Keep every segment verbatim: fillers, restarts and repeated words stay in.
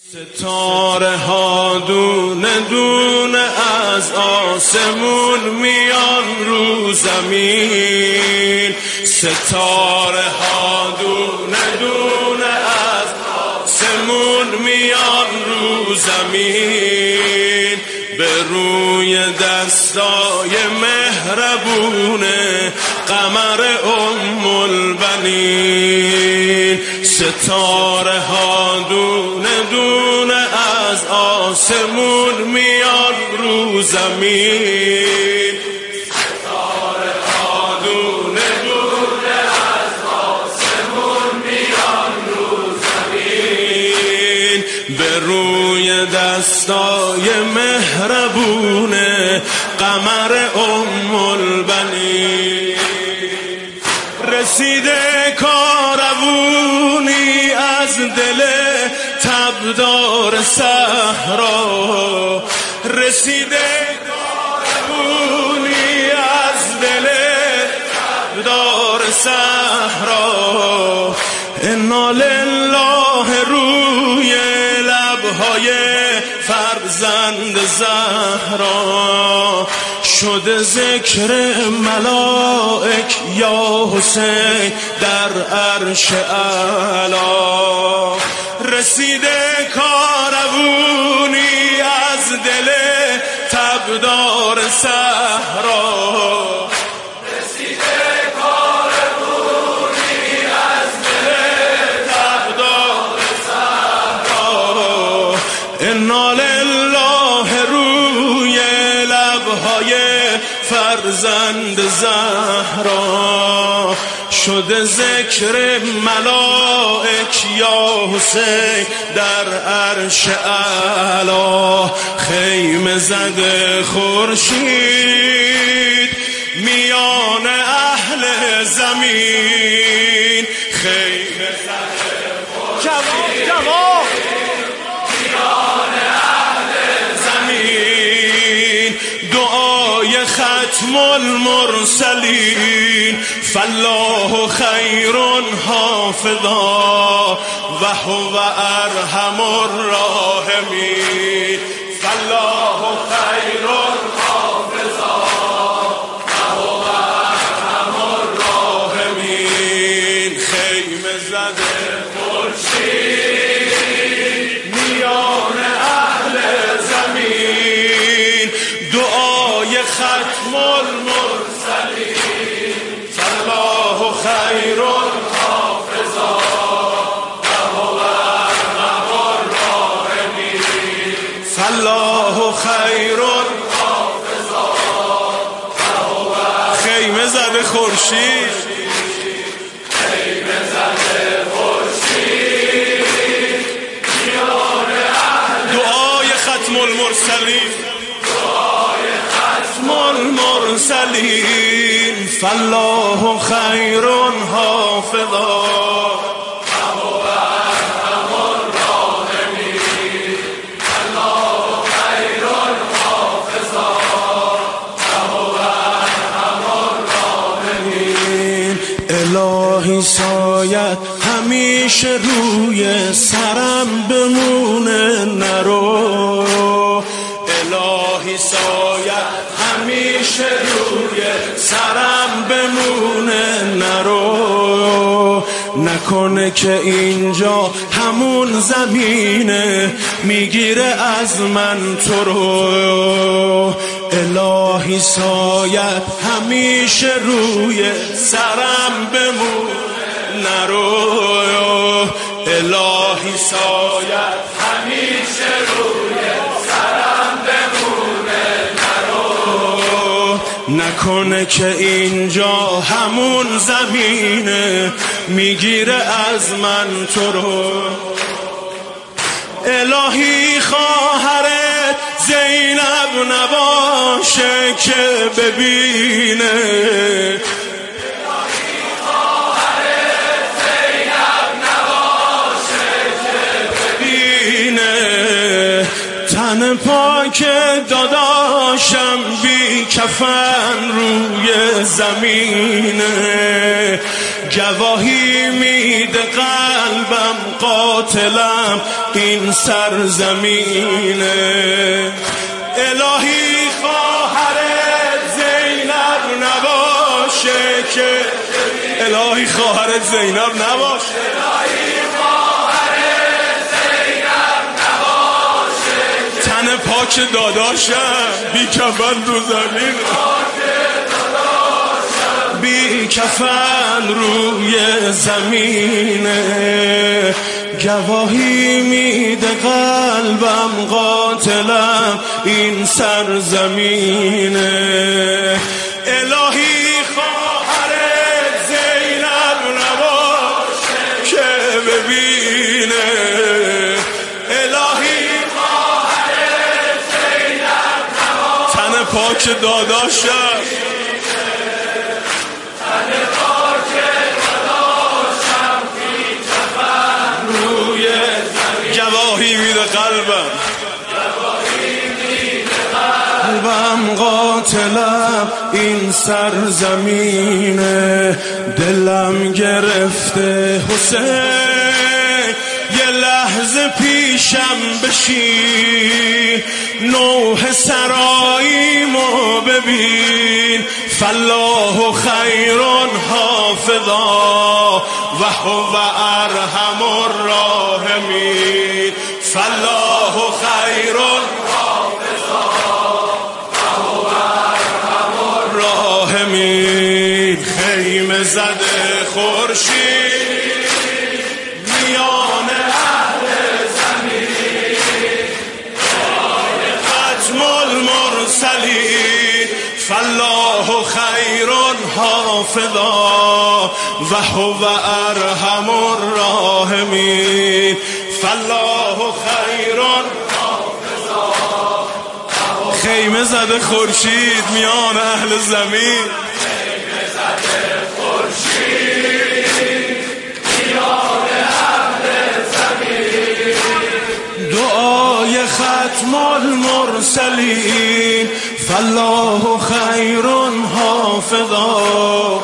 ستاره ها دونه دونه از آسمون میان رو زمین، ستاره ها دونه دونه از آسمون میان رو زمین، به روی دستای مهربونه قمر ام البنین. ستاره ها دونه دونه از آسمون میان رو زمین، ستاره ها دونه دونه از آسمون میان رو زمین، به روی دستای مهربونه قمر ام البنین. رسیده کاروونی از دل تبدار صحرا، رسیده کاروونی از دل تبدار صحرا، انا لله روی لبهای فرزند زهرا، شده ذکر ملائک یا حسین در عرش اعلا. رسیده کاروونی از دل تبدار صحرا، رسیده کاروونی از دل تبدار صحرا، انا لله روی لبهای فرزند زهرا، شده ذکر ملائک یا حسین در عرش اعلا. خیمه زده خورشید میان اهل زمین، خیمه زده خورشید میان اهل زمین، دعای ختم المرسلین فالله خیر حافظا و هو ارحم الراحمین، فالله خیر حافظا و هو ارحم الراحمین. خیمه زده خورشید میان اهل زمین، دعای ختم المرسلین فالله خیر حافظا و هو ارحم الراحمین، فالله خیر حافظا و هو. خیمه زده خورشید، خیمه زده خورشید میان اهل، دعای ختم المرسلین، دعای ختم المرسلین فالله خیر حافظا و هو ارحم الراحمین، فالله خیر حافظا و هو ارحم الراحمین. الهی سایت همیشه روی سرم بمونه نرو، الهی سایت همیشه روی سرم بمونه نرو، نکنه که اینجا همون زمینه میگیره از من تو رو. الهی سایت همیشه روی سرم بمونه نرو، الهی سایت همیشه روی سرم بمونه نرو، نکنه که اینجا همون زمینه میگیره از من تو رو. الهی خواهرت زینب نباشه که ببینه، الهی خواهرت زینب نباشه که ببینه، تن تن پاک داداشم بی کفن روی زمینه، گواهی میده قلبم قاتلم این سرزمینه. الهی خواهرت زینب نباشه که الهی خواهرت زینب نباشه تن پاک داداشم بی کفن رو زمین، بی کفن روی زمینه، گواهی میده قلبم قاتلم این سرزمینه. الهی خواهرت زینب نباشه که ببینه، پاک داداشم تن پاک داداشم بی کفن روی زمین، گواهی میده قلبم قلبم قاتلم این سرزمینه. دلم گرفته حسین یه لحظه پیشم بشین، نوح سراییمو ببین، فالله خیر حافظا و هو ارحم الراحمین، فالله خیر حافظا و هو ارحم الراحمین. خیمه زده خورشید میان اهل زمین، ختم المرسلین، فالله خیر حافظا و هو ارحم الراحمین، فالله خیر حافظا. خیمه زده خورشید میان اهل زمین، خیمه زده خورشید میان اهل زمین، دعای ختم المرسلین، فالله خیر حافظا.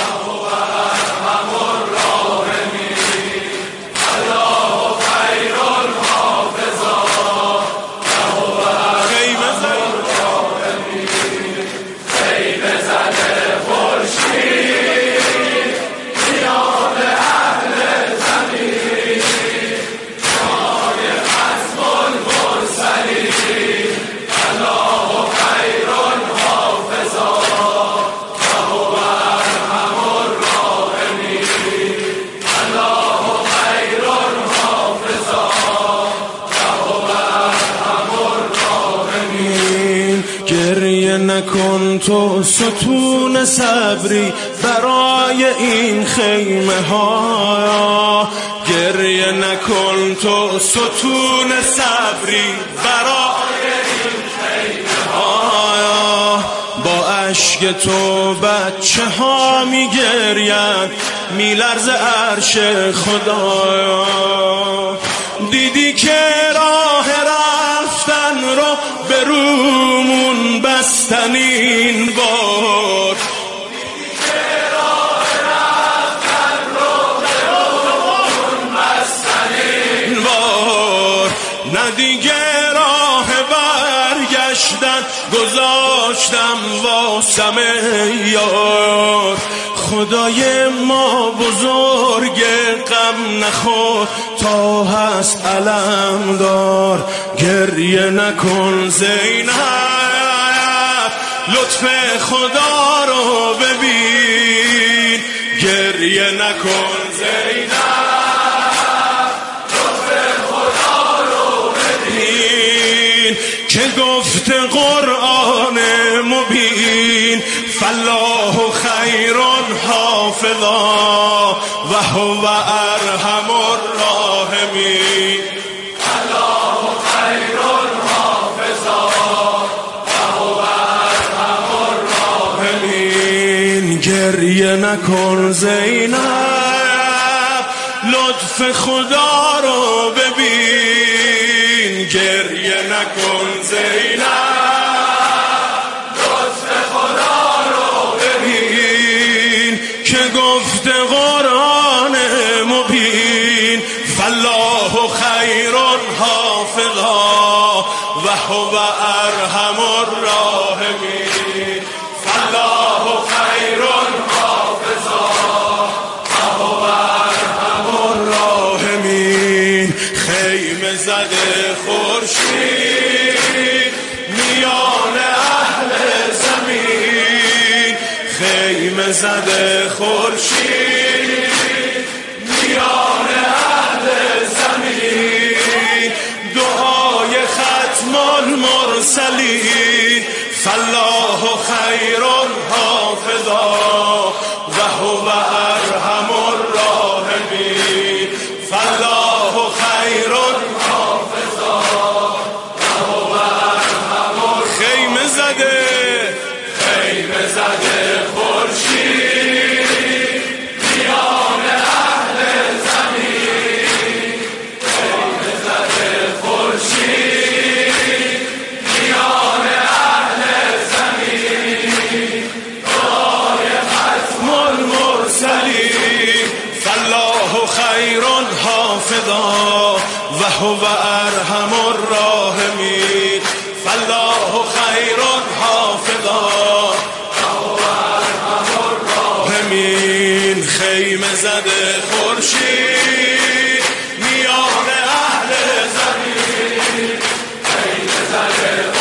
گریه نکن تو ستون صبری برای این خیمه ها، گریه نکن تو ستون صبری برای این خیمه ها. با اشک تو بچه ها می گرین میلرزه عرش خدایا، دیدی که راه رفتن رو به رومون بستن این بار، دیدی که راه رفتن رو به رومون بستن این بار، نه دیگه راه برگشتن گذاشتم واسم یار. خدای ما بزرگ غم نخور تا هست علم دار، گریه نکن زینب لطف خدا رو ببین، گریه نکن زینب لطف خدا رو ببین، که گفت قرآن مبین، فالله خیر حافظا و هو ارحم الراحمین، فالله خیر حافظا و هو ارحم الراحمین. گریه نکن زینب لطف خدا رو ببین، گریه نکن زینب، لطف خدا رو ببین که گفت قرآن مبین فالله خیر حافظا و هو ارحم الراحمین. فالله خیر حافظا و هو ارحم الراحمین. خیمه زده خورشید میان اهل زمین، خیمه زده خورشید میان اهل زمین. دعای ختم المرسلین فالله خیر حافظا و هو ارحم الراحمین. فالله خیر حافظا و هو ارحم الراحمین. خیمه زده خیمه زده خورشید میان اهل زمین، خیمه زده خورشید میان اهل زمین. دعای ختم المرسلین فالله خیر حافظا و هو ارحم الراحمین. فالله خیر حافظا همین. خیمه زده خورشید میان اهل زمین، خیمه زده